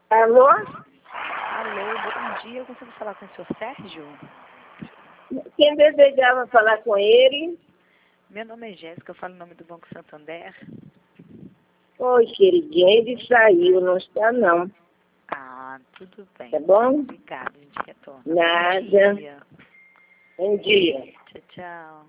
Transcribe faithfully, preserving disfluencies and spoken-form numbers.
Alô? Alô, bom dia. Eu consigo falar com o senhor Sérgio? Quem desejava falar com ele? Meu nome é Jéssica, eu falo em nome do Banco Santander. Oi, queridinha, ele saiu, não está não. Ah, tudo bem. Tá bom? Obrigada, a gente retorna. Nada. Bom dia. Bom dia. Tchau, tchau.